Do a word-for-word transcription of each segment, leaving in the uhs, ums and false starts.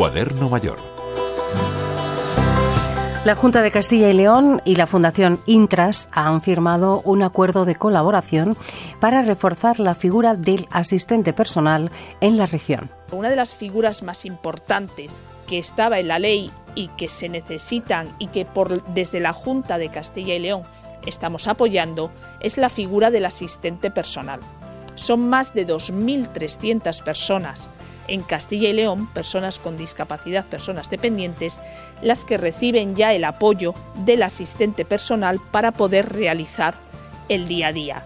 Cuaderno Mayor. La Junta de Castilla y León y la Fundación Intras han firmado un acuerdo de colaboración para reforzar la figura del asistente personal en la región. Una de las figuras más importantes que estaba en la ley y que se necesitan y que por, desde la Junta de Castilla y León estamos apoyando es la figura del asistente personal. Son más de dos mil trescientas personas en Castilla y León, personas con discapacidad, personas dependientes, las que reciben ya el apoyo del asistente personal para poder realizar el día a día.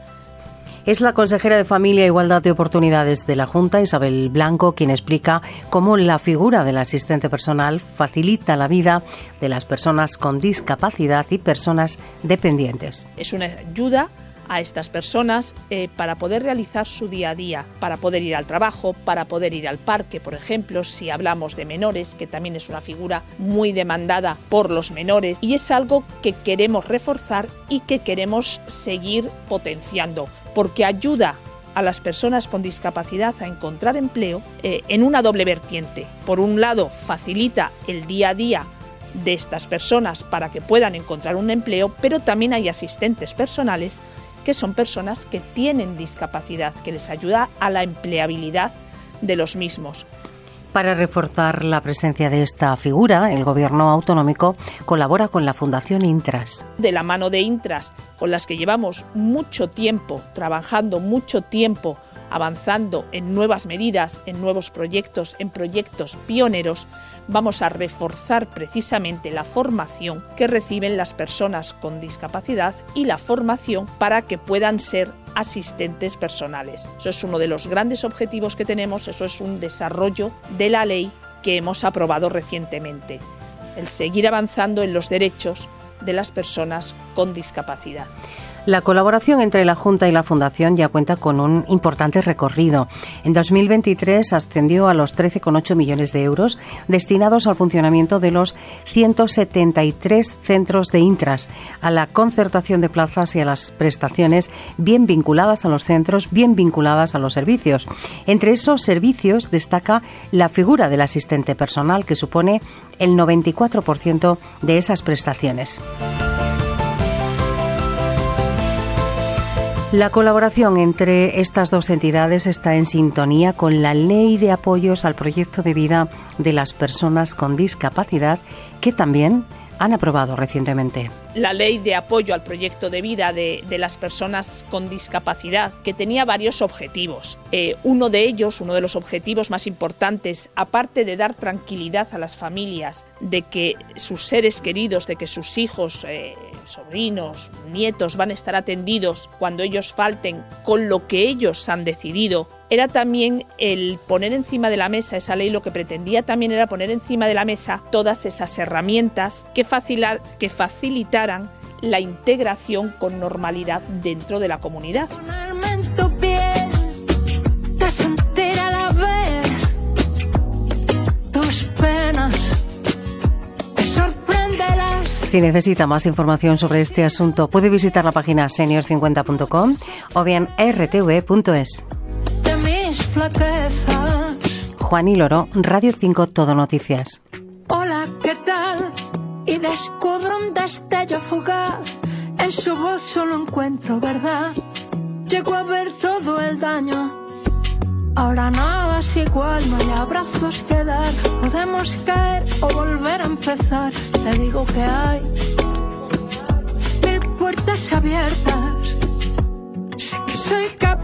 Es la consejera de Familia e Igualdad de Oportunidades de la Junta, Isabel Blanco, quien explica cómo la figura del asistente personal facilita la vida de las personas con discapacidad y personas dependientes. Es una ayuda a estas personas eh, para poder realizar su día a día, para poder ir al trabajo, para poder ir al parque, por ejemplo, si hablamos de menores, que también es una figura muy demandada por los menores, y es algo que queremos reforzar y que queremos seguir potenciando, porque ayuda a las personas con discapacidad a encontrar empleo eh, en una doble vertiente. Por un lado, facilita el día a día de estas personas para que puedan encontrar un empleo, pero también hay asistentes personales que son personas que tienen discapacidad, que les ayuda a la empleabilidad de los mismos. Para reforzar la presencia de esta figura, el Gobierno autonómico colabora con la Fundación Intras. De la mano de Intras, con las que llevamos mucho tiempo trabajando, mucho tiempo avanzando en nuevas medidas, en nuevos proyectos, en proyectos pioneros, vamos a reforzar precisamente la formación que reciben las personas con discapacidad y la formación para que puedan ser asistentes personales. Eso es uno de los grandes objetivos que tenemos, eso es un desarrollo de la ley que hemos aprobado recientemente, el seguir avanzando en los derechos de las personas con discapacidad. La colaboración entre la Junta y la Fundación ya cuenta con un importante recorrido. En dos mil veintitrés ascendió a los trece coma ocho millones de euros destinados al funcionamiento de los ciento setenta y tres centros de Intras, a la concertación de plazas y a las prestaciones bien vinculadas a los centros, bien vinculadas a los servicios. Entre esos servicios destaca la figura del asistente personal, que supone el noventa y cuatro por ciento de esas prestaciones. La colaboración entre estas dos entidades está en sintonía con la Ley de Apoyos al Proyecto de Vida de las Personas con Discapacidad, que también han aprobado recientemente. La Ley de Apoyo al Proyecto de Vida de, de las Personas con Discapacidad, que tenía varios objetivos. Eh, uno de ellos, uno de los objetivos más importantes, aparte de dar tranquilidad a las familias, de que sus seres queridos, de que sus hijos, eh, sobrinos, nietos van a estar atendidos cuando ellos falten con lo que ellos han decidido, era también el poner encima de la mesa, esa ley lo que pretendía también era poner encima de la mesa todas esas herramientas que, facilitar, que facilitaran la integración con normalidad dentro de la comunidad. Si necesita más información sobre este asunto, puede visitar la página senior cincuenta punto com o bien r t v punto es. Juan y Loro, Radio cinco Todo Noticias. Hola, ¿qué tal? Y descubro un destello fugaz. En su voz solo encuentro verdad. Llego a ver todo el daño. Ahora nada es igual, no hay abrazos que dar. Podemos caer o volver a empezar. Te digo que hay mil puertas abiertas. Sé que soy capaz